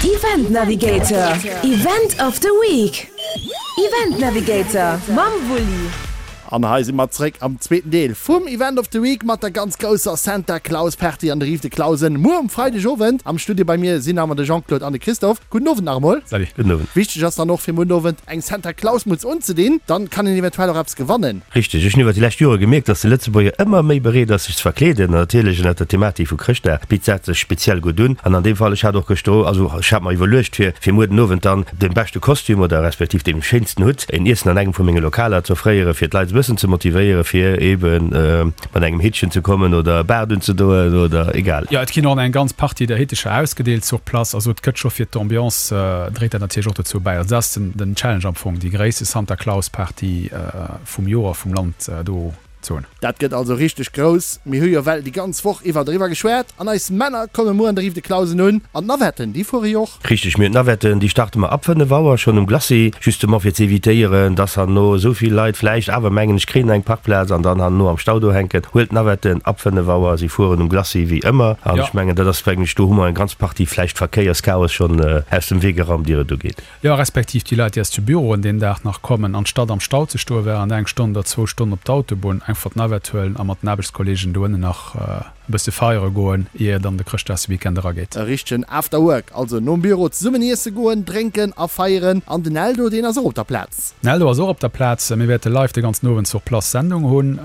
Event Navigator. Event of the Week. Event Navigator. Mamwuli. An heise mat zréck am zweeten Deel vum Event of the Week mat der ganz grosser Santa Claus Party an der Rief de Klausen Mo am Freide Jowend am Studio bei mir sinn ammer de Jean-Claude an de Christoph. Guten Abend Armol. Wichtig ass da noch fir Mundwen eng Santa Claus muss unzudeen, dann kann den eventuell Raps gewannen. Richtig, ich iwwer die Lächt Jore gemerkt, dass de letzte Boier immer méi bereet, dass ich verkleden natürlich net der Thematik vu Christ Pizza speziell gut dun. An dem Fall ich hat doch gesto, also ich hab mal überlecht fir Muden Nowen dann den beste Kostüm oder respektiv dem schönsten Hut en ersten an engem vu menge Lokaler zu freiere fir Leiits wissen zu motivieren fir eben man engem Hitchen zu kommen oder Berden zu doen oder egal. Ja, et kind an eng ganz Party der hetesche ausgedeelt zur Platz, also Kötcher fir d'Ambiance dreht er natürlich dazu bei. Das den Challenge amfang die gräste Santa Claus Party vum Joer vum Land do. Dat geht also richtig groß. Mir höher Welt die ganz Woche iwwer drüber geschwert. An als Männer kommen mo an der Rief de Klausen nun. An Nawetten, die vor Joch. Richtig, mit Nawetten, die starten mal ab von der Wauer schon im Glassi. Just mal für zu evitieren, dass er nur so viel Leid vielleicht, aber Mengen ich kriegen einen Parkplatz und dann nur am Staudo hängt. Holt Nawetten ab von der Wauer, sie fuhren im Glassi wie immer. Und ich meine, das ist eigentlich du ein ganz Party, vielleicht Verkehrschaos schon aus dem Wegeraum, die du geht. Ja, respektiv die Leute, die erst zum Büro in den Tag noch kommen, anstatt am Stau zu stehen, während 1 Stunde oder 2 Stunden auf der Autobahn einfach Nawetten am Nabelskollegen doen nach beste feiere goen ehe dann de Christ das Weekend geht. Richten after work, also no Büro summmenise goen, trinken, afeieren an den Neldo den so op der Platz. Neldo so op der Platz, mir werde live de ganz nowen zur Platz Sendung hunn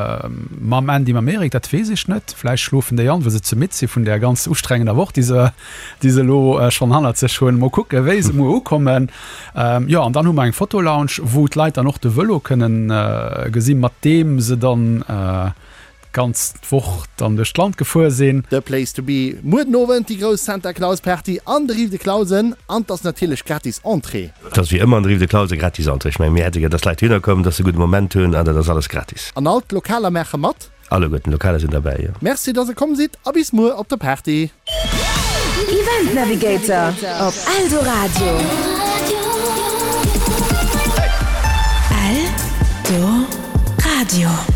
Ma en die Amerik dat we ich net Fleisch schlufen der Jan se zu mit sie vun der ganz ustrengender Woche diese Lo schon han ze schon mo gucke we mo kommen ja an dann hun eng Fotolounge wo Leiter noch de Wëllo können gesinn mat dem se dann ganz woch an der Strand gevorsehen. The place to be. Mudnowen die groß Santa Claus Party an der Rief de Klausen an das natürlich gratis Entree. Das wie immer an Rief de Klause gratis Entree. Ich meine, mir hätte das Leute hinkommen, dass sie guten Moment tun, aber das ist alles gratis. An alt lokaler Mercher mat? Alle guten Lokale sind dabei, ja. Merci, dass ihr kommen seid. Bis morgen auf der Party. Event Navigator auf Aldo Radio. Aldo Radio.